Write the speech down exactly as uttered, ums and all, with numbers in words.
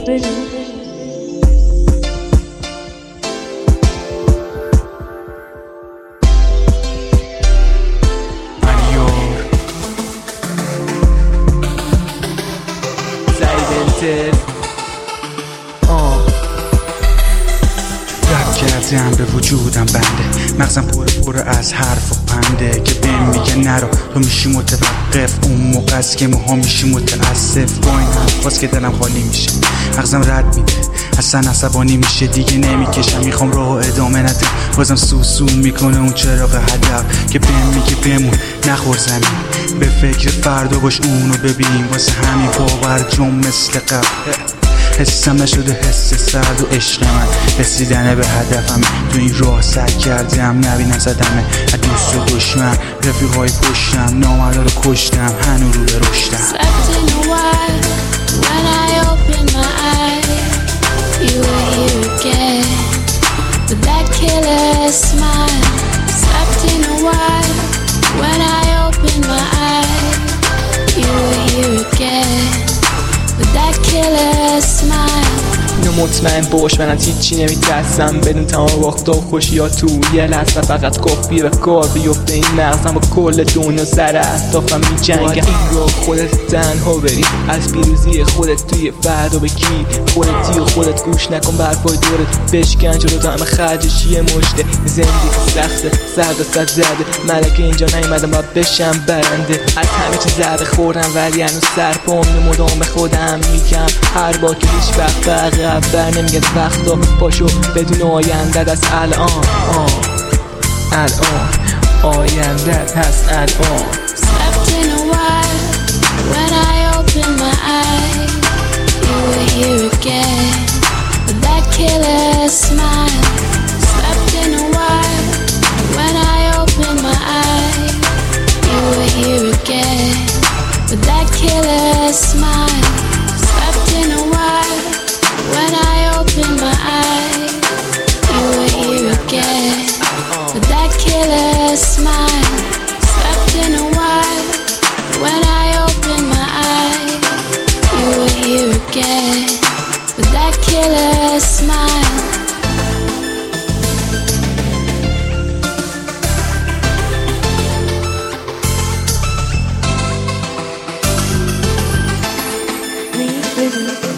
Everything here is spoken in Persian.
رب کردم به وجودم بنده، مغزم پر پر از حرف و پنده که بهم میگه نرو تو میشی متوقف، اون موقع است که موها میشی متاسف. با این حرفاست که دلم خالی میشه، مغزم رد میده، اصلا عصبانی میشه، دیگه نمیکشم، میخوام راهو ادامه ندم، بازم سوسو میکنه اون چراغ هدف که بهم میگه بمون نخور زمین، به فکر فردا باش اونو ببین، واسه همین باور جم مثل قبل حسم نشده حس سرد و عشق من، رسیدن به هدفم تو این راه سر کردم، نبینم زدمه از دوست و دشمن، رفیقای پشتم نامردا رو کشتم، هنو رو به رشدم. اینو مطمئن باش من از هیچی نمیترسم، بدون تمام وقتا و خوشیات تو یه لحظه فقط کافیه به کار بیفته این مغزم با کل دنیا سر اهدافم میجنگم. این رو خودت تنها بری، از پیروزی خودت توی فردا بگیر، خودتی و خودت گوش نکن به حرفای دورت، بشکن جلو تا همه خرجش یه مشته، زندگی سخته سرد و صد زده، ملکه اینجا نیومدم باید بشم برنده، از همه چیز ضربه خوردم ولی هنوز سرپام مدام خودم میگم هر با که هیچ وقت عقب بر نمیگه وقتا پاشو بدون آینده از الان آه. الان آینده هست الان. Slept in a while when I opened my eyes, you were here again with that killer smile. Slept in a while when I opened my eyes, you were here again with that killer smile. Slept in a while when I opened my eyes, you were here again with that killer smile. Slept in a while when I opened my eyes, you were here again with that killer smile. Please, please.